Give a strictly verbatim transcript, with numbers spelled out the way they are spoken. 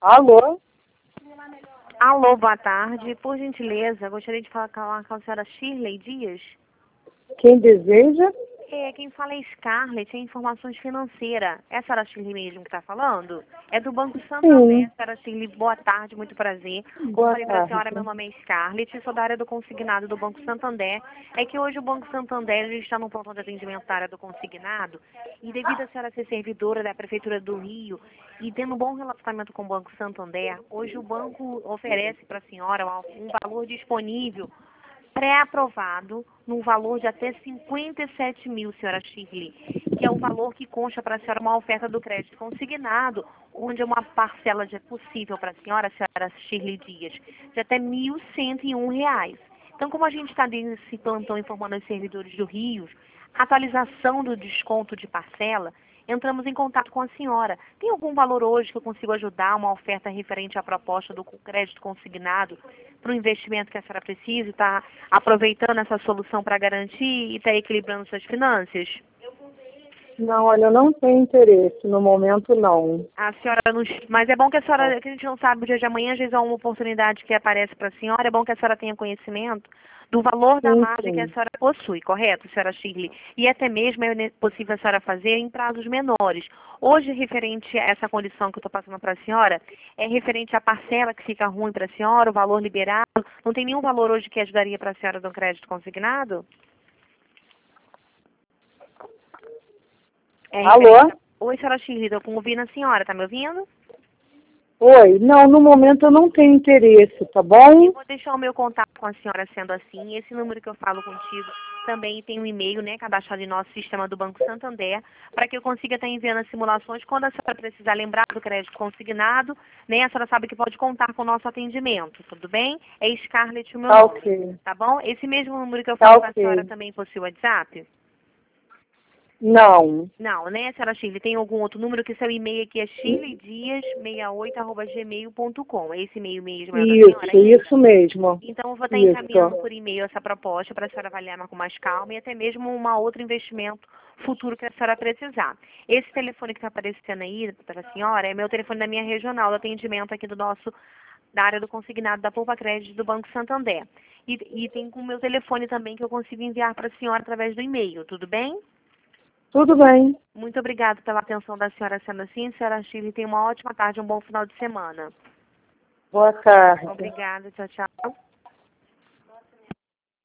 Alô? Alô, boa tarde. Por gentileza, gostaria de falar com a, com a senhora Shirley Dias. Quem deseja? É, quem fala é Scarlett, é informações financeiras. É a senhora Shirley mesmo que está falando? É do Banco Santander. Sim. Senhora Shirley, boa tarde, muito prazer. Como Boa falei para a senhora, tarde. meu nome é Scarlett, sou da área do consignado do Banco Santander. É que hoje o Banco Santander a gente está no plantão de atendimento da área do consignado e devido a senhora ser servidora da Prefeitura do Rio e tendo um bom relacionamento com o Banco Santander, hoje o banco oferece para a senhora um valor disponível pré-aprovado num valor de até cinquenta e sete mil, senhora Shirley, que é o valor que consta para a senhora uma oferta do crédito consignado, onde uma parcela de é possível para a senhora, senhora Shirley Dias, de até mil cento e um reais. Então, como a gente está nesse plantão informando os servidores do Rio, atualização do desconto de parcela, entramos em contato com a senhora. Tem algum valor hoje que eu consigo ajudar, uma oferta referente à proposta do crédito consignado para o investimento que a senhora precisa e está aproveitando essa solução para garantir e está equilibrando suas finanças? Não, olha, eu não tenho interesse. No momento, não. A senhora não... Mas é bom que a senhora, que a gente não sabe o dia de amanhã, às vezes é uma oportunidade que aparece para a senhora, é bom que a senhora tenha conhecimento do valor da Sim, margem que a sim. senhora possui, correto, senhora Shirley? E até mesmo é possível a senhora fazer em prazos menores. Hoje, referente a essa condição que eu estou passando para a senhora, é referente à parcela que fica ruim para a senhora, o valor liberado, não tem nenhum valor hoje que ajudaria para a senhora do crédito consignado? É referente Alô? a... Oi, senhora Shirley, estou ouvindo a senhora, tá me ouvindo? Oi. Não, no momento eu não tenho interesse, tá Eu bom? vou deixar o meu contato com a senhora sendo assim. Esse número que eu falo contigo também tem um e-mail, né, cadastrado em nosso sistema do Banco Santander, para que eu consiga estar enviando as simulações. Quando a senhora precisar lembrar do crédito consignado, né, a senhora sabe que pode contar com o nosso atendimento, tudo bem? É Scarlett o meu Tá nome, ok. tá bom? Esse mesmo número que eu Tá falo com a senhora ok. também possui o WhatsApp? Não. Não, né, senhora Shirley? Tem algum outro número que seu e-mail aqui é shirley dias sessenta e oito arroba gmail ponto com. É esse e-mail mesmo, é o da senhora Isso, ainda? isso mesmo. Então, eu vou estar encaminhando Isso. por e-mail essa proposta para a senhora avaliar com mais calma e até mesmo um outro investimento futuro que a senhora precisar. Esse telefone que está aparecendo aí para a senhora é meu telefone da minha regional de atendimento aqui do nosso, da área do consignado da Poupa Crédito do Banco Santander. E, e tem com o meu telefone também que eu consigo enviar para a senhora através do e-mail, tudo bem? Tudo bem. Muito obrigada pela atenção da senhora sendo assim. Senhora Shirley, tenha uma ótima tarde, um bom final de semana. Boa tarde. Obrigada, tchau, tchau.